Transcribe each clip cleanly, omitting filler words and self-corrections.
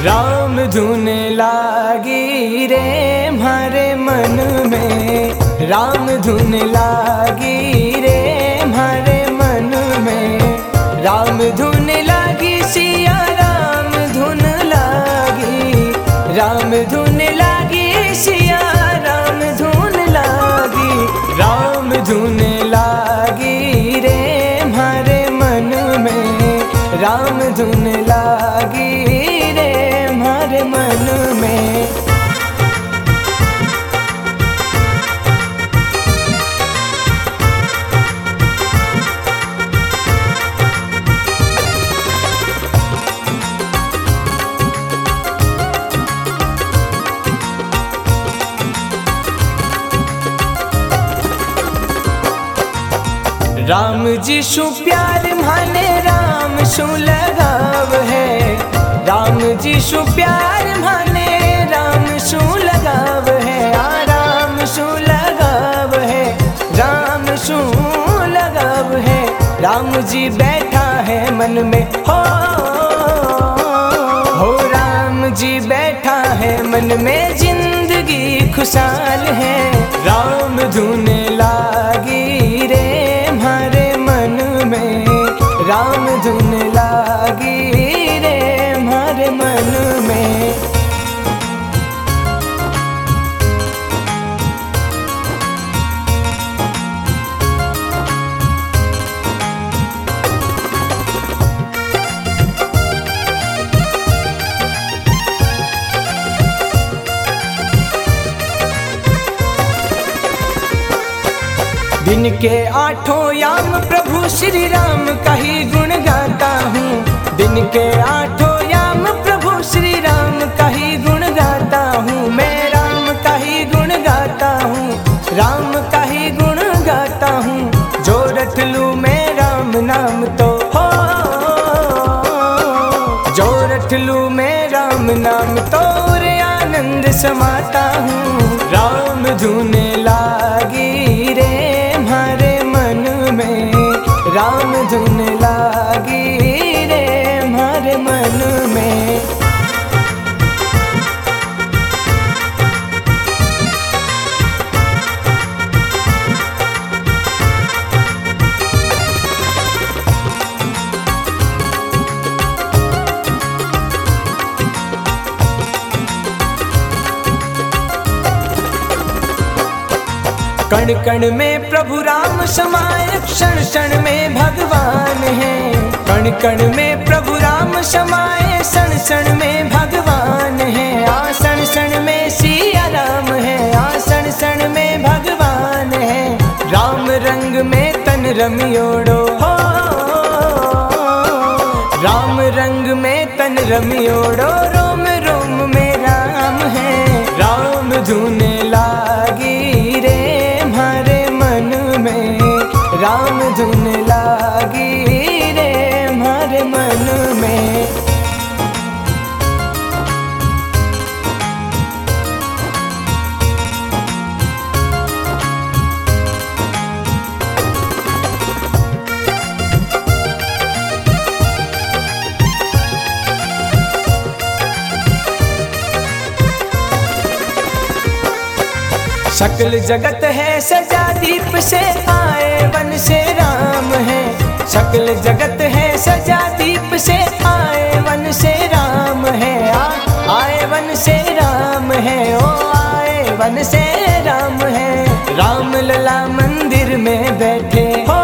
राम धुन लागी रे हमारे मन में, राम धुन लागी रे हमारे मन में, राम धुन लागी सिया राम धुन लागी, राम धुन लागी सिया राम धुन लागी, राम धुन लागी रे हमारे मन में, राम धुन लागी रे हमारे मन में। राम जी शु प्यार माने राम शु लगाव है, राम जी शु प्यार माने राम शु लगाव है, राम शु लगाव है, राम शु लगाव है, राम जी बैठा है मन में हो राम जी बैठा है मन में, जिंदगी खुशहाल है, राम धुन लागी रे हमारे मन में, राम धुन लागी रे हमारे मन में। दिन के आठों याम प्रभु श्री राम का ही गुण गाता हूँ, दिन के आठों याम प्रभु श्री राम का ही गुण गाता हूँ, मैं राम का ही गुण गाता हूँ, राम का ही गुण गाता हूँ, जो रट लूँ मैं राम नाम तो हो, जो रट लूँ मैं राम नाम तो रे आनंद समाता हूँ, राम धुन लागी रे हमारे मन में, राम धुन लागी रे हमारे मन में। कण कण में प्रभु राम समाये, क्षण क्षण में भगवान है, कण कण में प्रभु राम समाये, क्षण क्षण में भगवान है, क्षण क्षण में सिया राम है, क्षण क्षण में भगवान है, राम रंग में तन रमियोड़ो हो, राम रंग में तन रमियोड़ो, रोम रोम में राम है, राम धुन लागी रे हमारे मन में, राम धुन लागी रे हमारे मन में। सकल जगत है सजा दीप से, आए वन से राम है, सकल जगत है सजा दीप से, आए वन से राम है, आए वन से राम है, ओ आए वन से राम है, राम लला मंदिर में बैठे हो,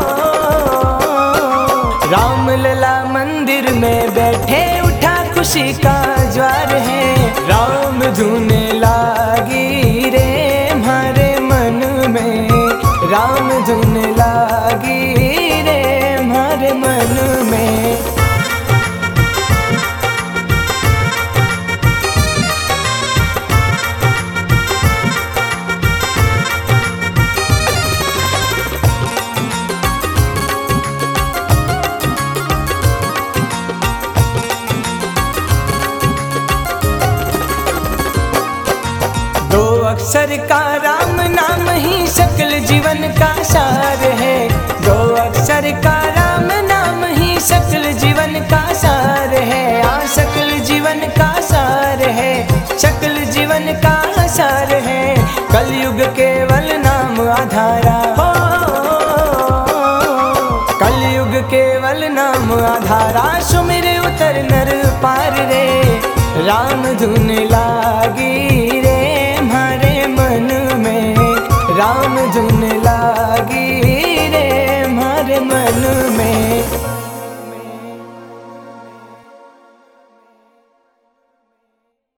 राम लला मंदिर में बैठे, उठा खुशी का ज्वार है, राम धुन लागी रे हमारे मन में, राम धुन लागी रे हमारे मन में। दो अक्षर का राम नाम ही सकल जीवन का सार है, दो अक्षर का राम नाम ही सकल जीवन का सार है, सकल जीवन का आधारा हो। कलयुग केवल नाम आधारा, सुमिर उतर नर पार रे, राम धुन लागी